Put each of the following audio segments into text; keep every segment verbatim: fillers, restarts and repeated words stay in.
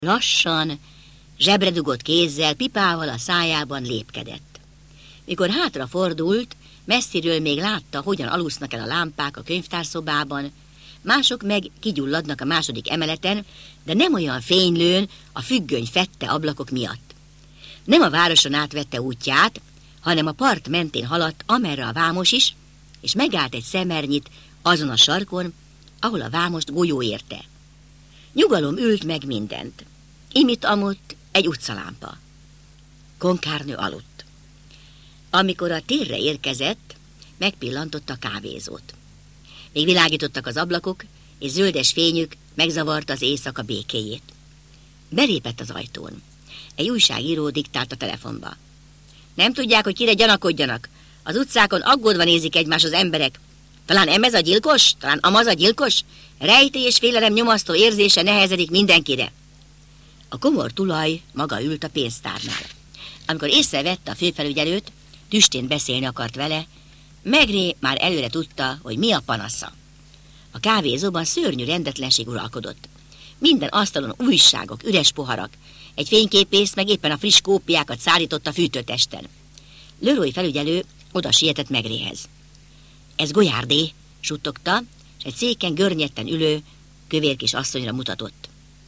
Lassan, zsebredugott kézzel, pipával a szájában lépkedett. Mikor hátra fordult, messziről még látta, hogyan alusznak el a lámpák a könyvtárszobában, mások meg kigyulladnak a második emeleten, de nem olyan fénylőn a függöny fette ablakok miatt. Nem a városon átvette útját, hanem a part mentén haladt, amerre a vámos is, és megállt egy szemernyit azon a sarkon, ahol a vámost golyó érte. Nyugalom ült meg mindent. Imit-amott egy utcalámpa. Konkárnő aludt. Amikor a térre érkezett, megpillantotta a kávézót. Még világítottak az ablakok, és zöldes fényük megzavarta az éjszaka békéjét. Belépett az ajtón. Egy újságíró diktált a telefonba. Nem tudják, hogy kire gyanakodjanak. Az utcákon aggódva nézik egymás az emberek. Talán emez a gyilkos? Talán amaz a gyilkos? Rejtély és félelem nyomasztó érzése nehezedik mindenkire. A komor tulaj maga ült a pénztárnál. Amikor észrevette a főfelügyelőt, tüstén beszélni akart vele, Maigret már előre tudta, hogy mi a panasza. A kávézóban szörnyű rendetlenség uralkodott. Minden asztalon újságok, üres poharak, egy fényképész meg éppen a friss kópiákat szállított a fűtőtesten. Leroy felügyelő oda sietett Maigrethez. Ez Golyárdé, suttogta, és egy széken görnyetten ülő, kövérkés asszonyra mutatott.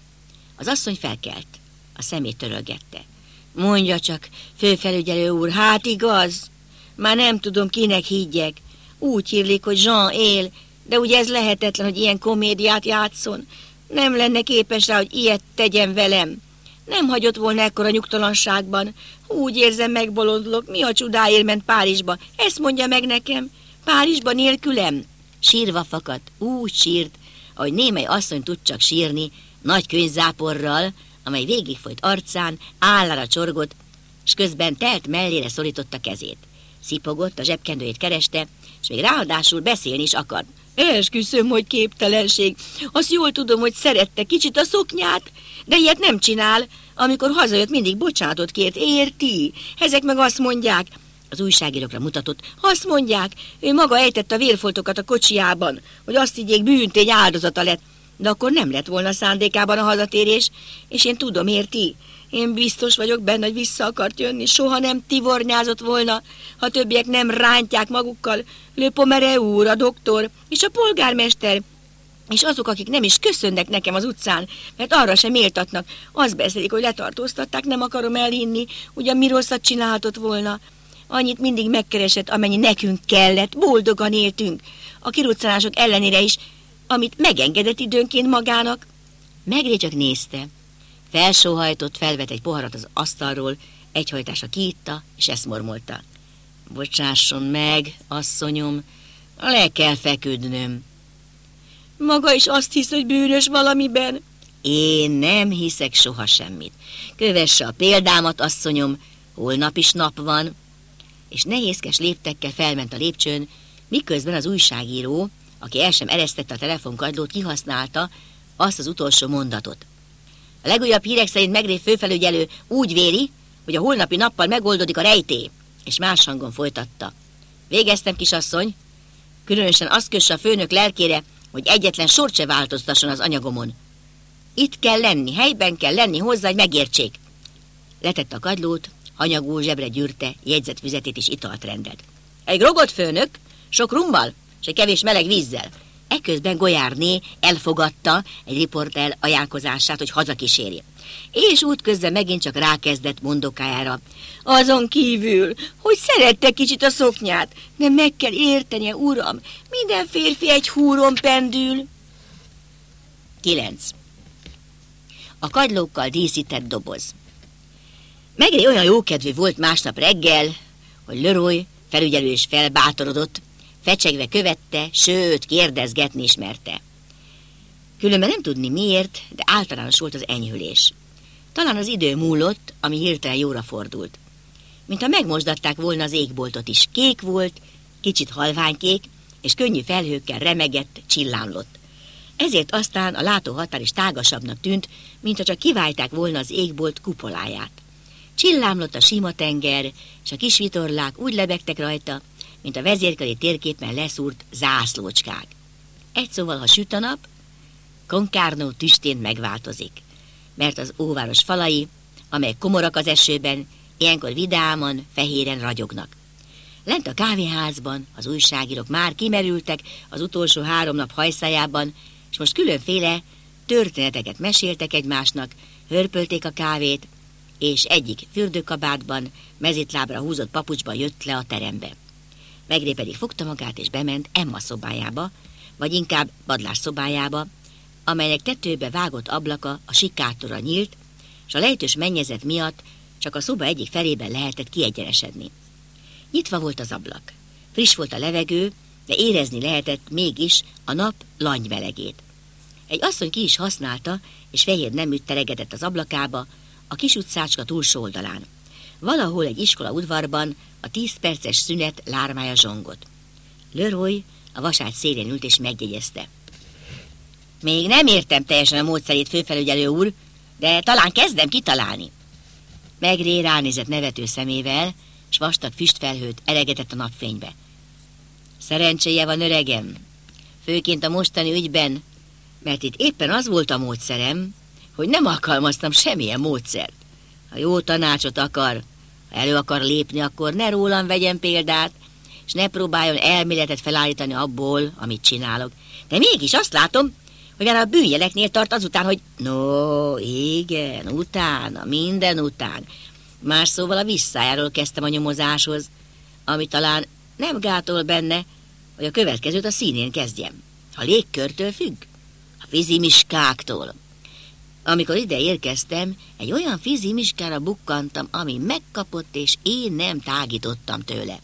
Az asszony felkelt, a szemét törölgette. Mondja csak, főfelügyelő úr, hát igaz? Már nem tudom, kinek higgyek. Úgy hírlik, hogy Jean él, de ugye ez lehetetlen, hogy ilyen komédiát játszon. Nem lenne képes rá, hogy ilyet tegyen velem. Nem hagyott volna ekkora nyugtalanságban. Úgy érzem, megbolondulok, mi a csodáért ment Párizsba. Ezt mondja meg nekem. Párizsba nélkülem. Sírva fakadt, úgy sírt, ahogy némely asszony tud csak sírni, nagy könyvzáporral, amely végigfolyt arcán, állára csorgott, és közben telt mellére szorította kezét. Szipogott, a zsebkendőjét kereste, és még ráadásul beszélni is akart. Esküszöm, hogy képtelenség. Azt jól tudom, hogy szerette kicsit a szoknyát, de ilyet nem csinál. Amikor hazajött, mindig bocsánatot kért. Érti? Ezek meg azt mondják, az újságírókra mutatott, azt mondják, ő maga ejtette a vérfoltokat a kocsijában, hogy azt higgyék, bűntény áldozata lett. De akkor nem lett volna szándékában a hazatérés, és én tudom, érti? Én biztos vagyok benne, hogy vissza akart jönni, soha nem tivornyázott volna, ha többiek nem rántják magukkal. Le Pommeraye úr, a doktor, és a polgármester, és azok, akik nem is köszönnek nekem az utcán, mert arra sem méltatnak. Azt beszélik, hogy letartóztatták, nem akarom elhinni, ugyan mi rosszat csinálhatott volna. Annyit mindig megkeresett, amennyi nekünk kellett, boldogan éltünk. A kiruccanások ellenére is, amit megengedett időnként magának. Maigret csak nézte. Felsóhajtott, felvett egy poharat az asztalról, egyhajtásra kiitta, és ezt mormolta. Bocsásson meg, asszonyom, le kell feküdnöm. Maga is azt hisz, hogy bűnös valamiben? Én nem hiszek soha semmit. Kövesse a példámat, asszonyom, holnap is nap van. És nehézkes léptekkel felment a lépcsőn, miközben az újságíró, aki el sem eresztette a telefonkagylót, kihasználta azt az utolsó mondatot. A legújabb hírek szerint Maigret főfelügyelő úgy véli, hogy a holnapi nappal megoldódik a rejtély, és más hangon folytatta. Végeztem, kisasszony, különösen azt kösse a főnök lelkére, hogy egyetlen sort se változtasson az anyagomon. Itt kell lenni, helyben kell lenni hozzá, hogy megértsék. Letette a kagylót, hanyagul zsebre gyűrte jegyzetfüzetét és italt rendelt. Egy grogott, főnök, sok rummal, és egy kevés meleg vízzel. Ekközben Golyárdé elfogadta egy riporter ajánlkozását, hogy hazakíséri. És útközben megint csak rákezdett mondokájára. Azon kívül, hogy szerette kicsit a szoknyát, de meg kell értenie, uram, minden férfi egy húron pendül. kilenc. A kagylókkal díszített doboz. Maigret olyan jókedvű volt másnap reggel, hogy Leroy felügyelő is felbátorodott, fecsegve követte, sőt, kérdezgetni ismerte. Különben nem tudni miért, de általános volt az enyhülés. Talán az idő múlott, ami hirtelen jóra fordult. Mintha megmosdatták volna az égboltot is. Kék volt, kicsit halványkék, és könnyű felhőkkel remegett, csillámlott. Ezért aztán a látóhatár is tágasabbnak tűnt, mintha csak kiválták volna az égbolt kupoláját. Csillámlott a sima tenger, és a kis vitorlák úgy lebegtek rajta, mint a vezérkari térképen leszúrt zászlócskák. Egy szóval, ha süt a nap, Concarneau tüstén megváltozik. mert az óváros falai, amelyek komorak az esőben, ilyenkor vidáman, fehéren ragyognak. Lent a kávéházban az újságírók már kimerültek az utolsó három nap hajszájában, és most különféle történeteket meséltek egymásnak, hörpölték a kávét, és egyik fürdőkabátban, mezitlábra húzott papucsban jött le a terembe. Megré pedig fogta magát és bement Emma szobájába, vagy inkább Badlás szobájába, amelynek tetőbe vágott ablaka a sikátorra nyílt, és a lejtős mennyezet miatt csak a szoba egyik felében lehetett kiegyenesedni. Nyitva volt az ablak. Friss volt a levegő, de érezni lehetett mégis a nap langymelegét. Egy asszony ki is használta, és fehér neműt teregetett az ablakába, a kis utcácska túlsó oldalán. Valahol egy iskola udvarban a tíz perces szünet lármája zsongott. Leroy a vaságy szélén ült és megjegyezte. Még nem értem teljesen a módszerét, főfelügyelő úr, de talán kezdem kitalálni. Megré ránézett nevető szemével, s vastag füstfelhőt eregetett a napfénybe. Szerencséje van, öregem, főként a mostani ügyben, mert itt éppen az volt a módszerem, hogy nem alkalmaztam semmilyen módszert. Ha jó tanácsot akar, ha elő akar lépni, akkor ne rólam vegyen példát, és ne próbáljon elméletet felállítani abból, amit csinálok. De mégis azt látom, hogy már a bűnjeleknél tart azután, hogy no, igen, utána, minden után. Más szóval a visszájáról kezdtem a nyomozáshoz, ami talán nem gátol benne, hogy a következőt a színén kezdjem. A légkörtől függ, a fizimiskáktól. Amikor ide érkeztem, egy olyan fizimiskára bukkantam, ami megkapott, és én nem tágítottam tőle.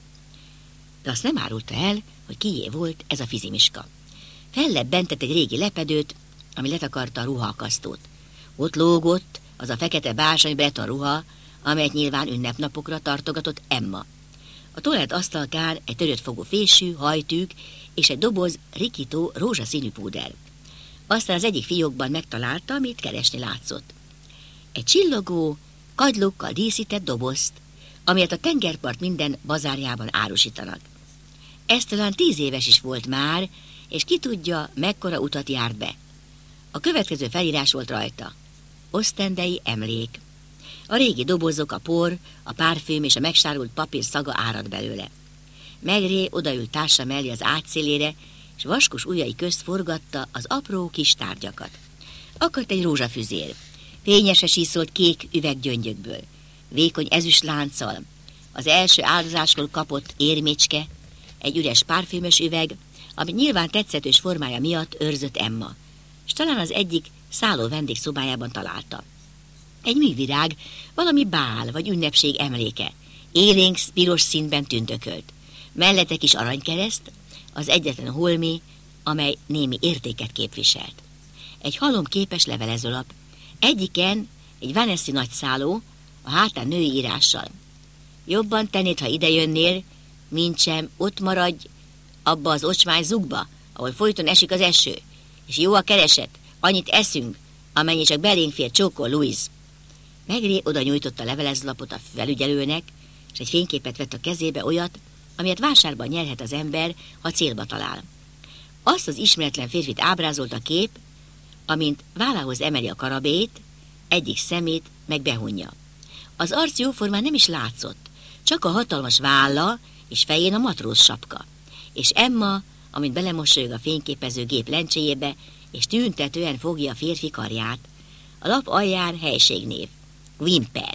De azt nem árulta el, hogy kié volt ez a fizimiska. Fellebbentett egy régi lepedőt, ami letakarta a ruhaakasztót. Ott lógott az a fekete bársony breton ruha, amelyet nyilván ünnepnapokra tartogatott Emma. A toalett asztalkán egy törött fogú fésű, hajtűk és egy doboz rikító rózsaszínű púder. Aztán az egyik fiókban megtalálta, amit keresni látszott. Egy csillogó, kagylókkal díszített dobozt, amelyet a tengerpart minden bazárjában árusítanak. Ez talán tíz éves is volt már, és ki tudja, mekkora utat járt be. A következő felírás volt rajta. Osztendei emlék. A régi dobozok, a por, a párfüm és a megsárult papír szaga árad belőle. Megré odaült társa mellé az ágy szélére, és vaskos ujjai közt forgatta az apró kis tárgyakat. Akadt egy rózsafüzér, fényesen síszolt kék üveggyöngyökből, vékony ezüst lánccal, az első áldozáskor kapott érmécske, egy üres párfümös üveg, amit nyilván tetszetős formája miatt őrzött Emma, és talán az egyik szálló vendég szobájában találta. Egy művirág, valami bál vagy ünnepség emléke, élénk piros színben tündökölt. Mellette kis aranykereszt, az egyetlen holmi, amely némi értéket képviselt. Egy halomképes levelezőlap, egyiken egy Vanesszi nagyszálló, a hátán női írással. Jobban tennéd, ha idejönnél, mintsem ott maradj abba az ocsmány zugba, ahol folyton esik az eső, és jó a kereset, annyit eszünk, amennyi csak belénk fér, csókol Louise. Megré oda nyújtotta a levelezőlapot a felügyelőnek, és egy fényképet vett a kezébe, olyat, amilyet vásárban nyerhet az ember, ha célba talál. Azt az ismeretlen férfit ábrázolt a kép, amint vállához emeli a karabét, egyik szemét meg behunja. Az arc jóformán nem is látszott, csak a hatalmas válla és fején a matróz sapka. És Emma, amint belemosolyog a fényképező gép lencséjébe, és tüntetően fogja a férfi karját. A lap alján helységnév, Wimper.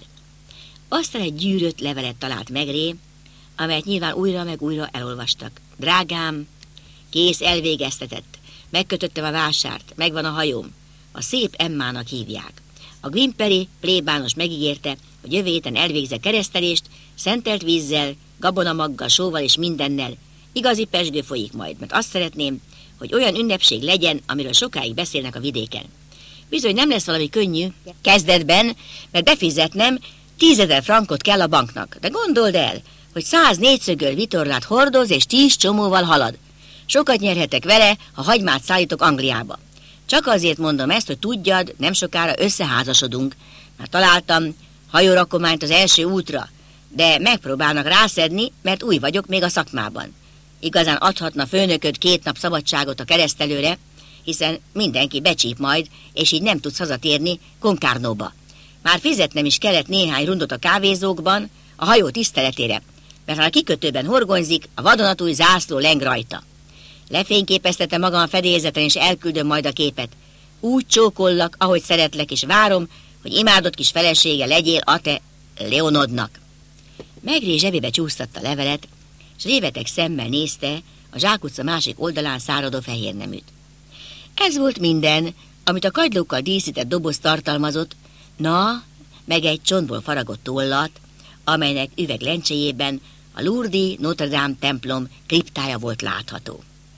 Aztán egy gyűrött levelet talált Megré, amelyet nyilván újra meg újra elolvastak. Drágám, kész, elvégeztetett. Megkötöttem a vásárt, megvan a hajóm. A szép Emmának hívják. A Wimperi plébános megígérte, hogy jövő héten elvégze keresztelést, szentelt vízzel, gabonamaggal, sóval és mindennel. Igazi pezsgő folyik majd, mert azt szeretném, hogy olyan ünnepség legyen, amiről sokáig beszélnek a vidéken. Bizony nem lesz valami könnyű kezdetben, mert befizetnem tízezer frankot kell a banknak. De gondold el, hogy száz négyszögöl vitorlát hordoz és tíz csomóval halad. Sokat nyerhetek vele, ha hagymát szállítok Angliába. Csak azért mondom ezt, hogy tudjad, nem sokára összeházasodunk. Már találtam hajórakományt az első útra, de megpróbálnak rászedni, mert új vagyok még a szakmában. Igazán adhatna főnököd két nap szabadságot a keresztelőre, hiszen mindenki becsíp majd, és így nem tudsz hazatérni Concarneauba. Már fizetnem is kellett néhány rundot a kávézókban, a hajó tiszteletére, mert ha a kikötőben horgonyzik, a vadonatúj zászló leng rajta. Lefényképeztetem magam a fedélzeten, és elküldöm majd a képet. Úgy csókollak, ahogy szeretlek, és várom, hogy imádott kis felesége legyél a te Leonodnak. Maigret zsebébe csúsztatta levelet, és réveteg szemmel nézte a zsákutca másik oldalán száradó fehérneműt. Ez volt minden, amit a kagylókkal díszített doboz tartalmazott, na, meg egy csontból faragott tollat, amelynek üveglencséjében a Lourdes Notre Dame templom kriptája volt látható.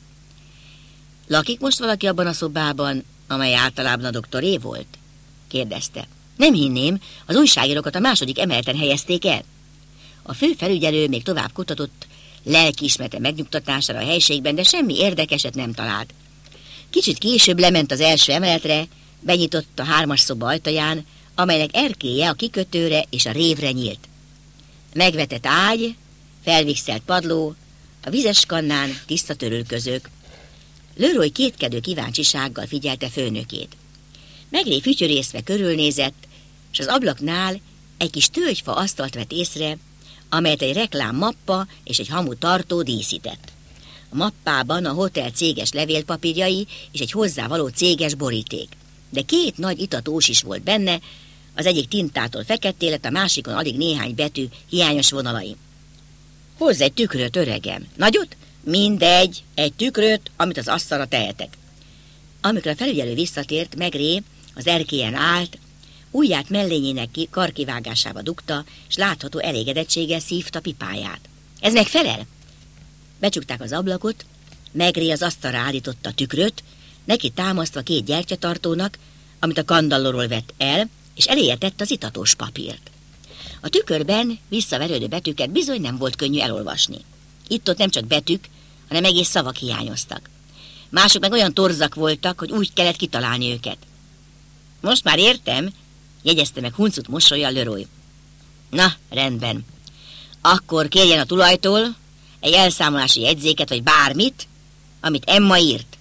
Lakik most valaki abban a szobában, amely általában a doktoré volt? Kérdezte. Nem hinném, az újságírókat a második emeleten helyezték el. A fő felügyelő még tovább kutatott, lelkiismerte megnyugtatására a helységben, de semmi érdekeset nem talált. Kicsit később lement az első emeletre, benyitott a hármas szoba ajtaján, amelynek erkélye a kikötőre és a révre nyílt. Megvetett ágy, felvixelt padló, a vizes kannán tiszta törülközők. Leroy kétkedő kíváncsisággal figyelte főnökét. Maigret fütyörészve körülnézett, és az ablaknál egy kis tölgyfa asztalt vett észre, amelyet egy reklámmappa és egy hamu tartó díszített. A mappában a hotel céges levélpapírjai és egy hozzávaló céges boríték. De két nagy itatós is volt benne, az egyik tintától feketté lett, a másikon alig néhány betű hiányos vonalai. Hozz egy tükröt, öregem. Nagyot? Mindegy, egy tükröt, amit az asztalra tehetek. Amikor a felügyelő visszatért, Maigret az erkélyen állt, ujját mellényének ki karkivágásába dugta, és látható elégedettséggel szívta pipáját. Ez megfelel? Becsukták az ablakot, Maigret az asztalra állította a tükröt, neki támasztva két gyertyatartónak, amit a kandallóról vett el, és eléje tett az itatós papírt. A tükörben visszaverődő betűket bizony nem volt könnyű elolvasni. Itt-ott nem csak betűk, hanem egész szavak hiányoztak. Mások meg olyan torzak voltak, hogy úgy kellett kitalálni őket. Most már értem, jegyezte meg huncut mosollyal Leroy. Na, rendben. Akkor kérjen a tulajtól egy elszámolási jegyzéket, vagy bármit, amit Emma írt.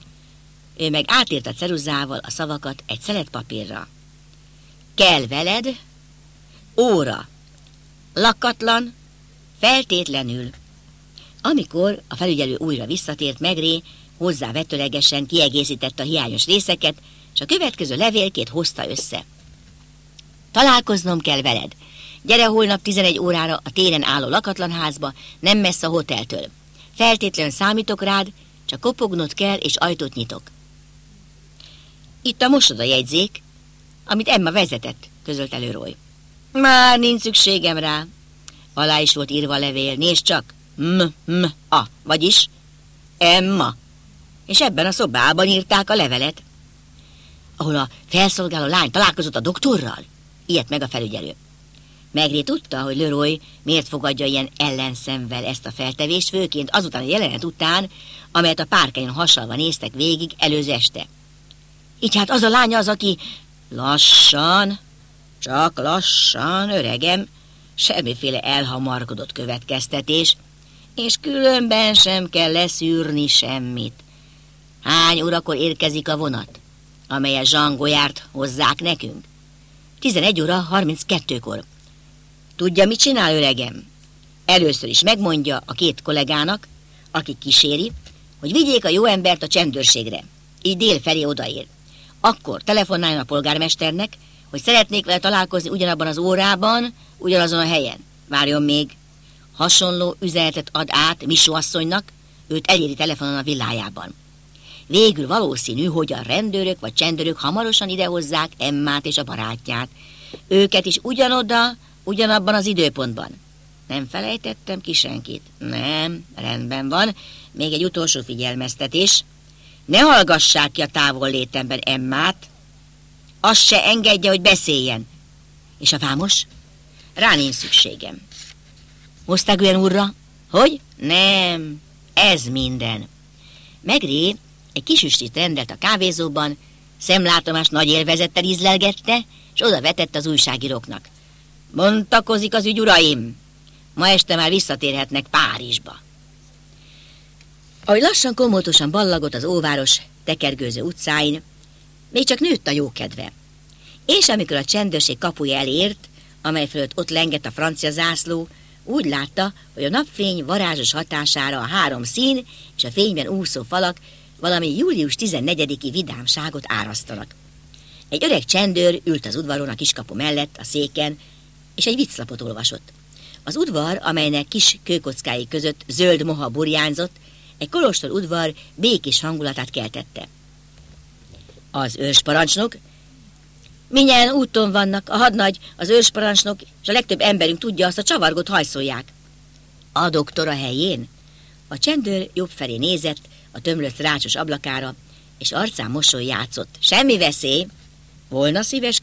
Ő meg átírta ceruzával a szavakat egy szeletpapírra. Kell veled, óra, lakatlan, feltétlenül. Amikor a felügyelő újra visszatért, Maigret hozzávetőlegesen kiegészítette a hiányos részeket, és a következő levélkét hozta össze. Találkoznom kell veled. Gyere holnap tizenegy órára a téren álló lakatlanházba, nem messze a hoteltől. Feltétlenül számítok rád, csak kopognod kell, és ajtót nyitok. Itt a mosodajegyzék, amit Emma vezetett, közölte Leroy. Már nincs szükségem rá. Alá is volt írva a levél, nézd csak. M-m-a, vagyis Emma. És ebben a szobában írták a levelet, ahol a felszolgáló lány találkozott a doktorral. Ilyet meg a felügyelő. Maigret tudta, hogy Leroy miért fogadja ilyen ellenszemvel ezt a feltevést, főként azután a jelenet után, amelyet a párkányon hasalva néztek végig előző este. Így hát az a lány az, aki... Lassan, csak lassan, öregem, semmiféle elhamarkodott következtetés, és különben sem kell leszűrni semmit. Hány órakor érkezik a vonat, amelyet Jean Golyárt hozzák nekünk? tizenegy óra harminckettőkor. Tudja, mit csinál, öregem? Először is megmondja a két kollégának, aki kíséri, hogy vigyék a jó embert a csendőrségre, így délfelé odaér. Akkor telefonáljon a polgármesternek, hogy szeretnék vele találkozni ugyanabban az órában, ugyanazon a helyen. Várjon még. Hasonló üzenetet ad át Michaud asszonynak, őt eléri telefonon a villájában. Végül valószínű, hogy a rendőrök vagy csendőrök hamarosan idehozzák Emmát és a barátját. Őket is ugyanoda, ugyanabban az időpontban. Nem felejtettem ki senkit? Nem, rendben van. Még egy utolsó figyelmeztetés. Ne hallgassák ki a távollétemben Emmát. Azt se engedje, hogy beszéljen. És a vámos? Rá nincs szükségem. Mostaguen úrra? Hogy? Nem, ez minden. Maigret egy kis üstit rendelt a kávézóban, szemlátomás nagy élvezettel ízlelgette, és oda vetett az újságíróknak. Bontakozik az ügy, uraim! Ma este már visszatérhetnek Párizsba. Ahogy lassan komótosan ballagott az óváros tekergőző utcáin, még csak nőtt a jókedve. És amikor a csendőrség kapuja elért, amely fölött ott lengett a francia zászló, úgy látta, hogy a napfény varázsos hatására a három szín és a fényben úszó falak valami július tizennegyediki vidámságot árasztanak. Egy öreg csendőr ült az udvaron a kiskapu mellett, a széken, és egy vicclapot olvasott. Az udvar, amelynek kis kőkockái között zöld moha burjánzott, egy kolostor udvar békés hangulatát keltette. Az őrsparancsnok, minnyáján úton vannak, a hadnagy, az őrsparancsnok, és a legtöbb emberünk tudja, azt a csavargót hajszolják. A doktor a helyén? A csendőr jobb felé nézett, a tömlött rácsos ablakára, és arcán mosoly játszott. Semmi veszély. Volna szíves